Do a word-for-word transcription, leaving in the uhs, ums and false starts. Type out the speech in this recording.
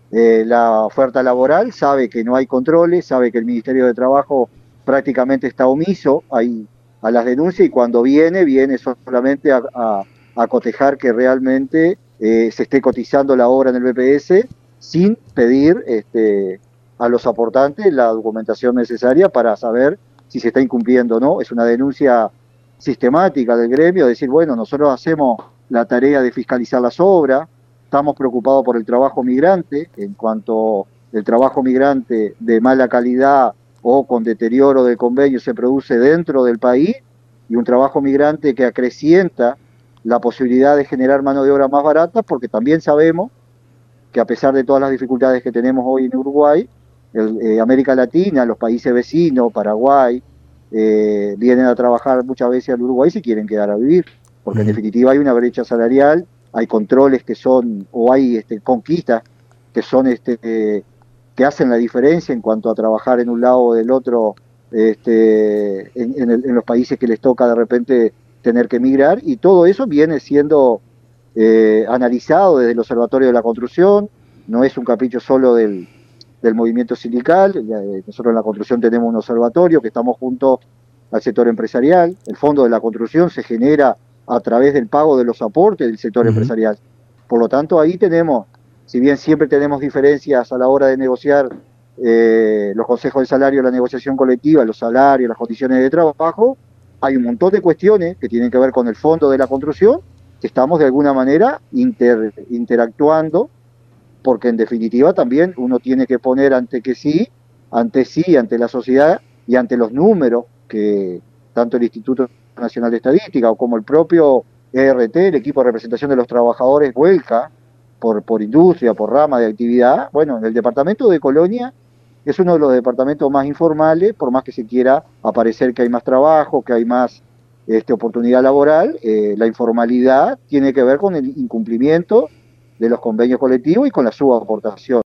eh, la oferta laboral, sabe que no hay controles, sabe que el Ministerio de Trabajo prácticamente está omiso ahí a las denuncias y cuando viene, viene solamente a, a, a cotejar que realmente eh, se esté cotizando la obra en el B P S sin pedir este, a los aportantes la documentación necesaria para saber si se está incumpliendo o no. Es una denuncia sistemática del gremio, decir, bueno, nosotros hacemos la tarea de fiscalizar las obras, estamos preocupados por el trabajo migrante, en cuanto el trabajo migrante de mala calidad o con deterioro del convenio se produce dentro del país, y un trabajo migrante que acrecienta la posibilidad de generar mano de obra más barata, porque también sabemos que a pesar de todas las dificultades que tenemos hoy en Uruguay, el, eh, América Latina, los países vecinos, Paraguay, eh, vienen a trabajar muchas veces al Uruguay si quieren quedar a vivir, porque en Ujú. definitiva hay una brecha salarial, hay controles que son, o hay este, conquistas que son este, eh, que hacen la diferencia en cuanto a trabajar en un lado o del otro, este, en, en, el, en los países que les toca de repente tener que emigrar, y todo eso viene siendo eh, analizado desde el Observatorio de la Construcción, no es un capricho solo del, del movimiento sindical, eh, nosotros en la construcción tenemos un observatorio que estamos junto al sector empresarial, el fondo de la construcción se genera a través del pago de los aportes del sector Ujú. empresarial. Por lo tanto, ahí tenemos, si bien siempre tenemos diferencias a la hora de negociar eh, los consejos de salario, la negociación colectiva, los salarios, las condiciones de trabajo, hay un montón de cuestiones que tienen que ver con el fondo de la construcción que estamos de alguna manera inter, interactuando, porque en definitiva también uno tiene que poner ante que sí, ante sí, ante la sociedad y ante los números que tanto el Instituto Nacional de Estadística o como el propio E R T, el equipo de representación de los trabajadores, vuelca por, por industria, por rama de actividad. Bueno, en el departamento de Colonia es uno de los departamentos más informales, por más que se quiera aparecer que hay más trabajo, que hay más este, oportunidad laboral, eh, la informalidad tiene que ver con el incumplimiento de los convenios colectivos y con la subaportación.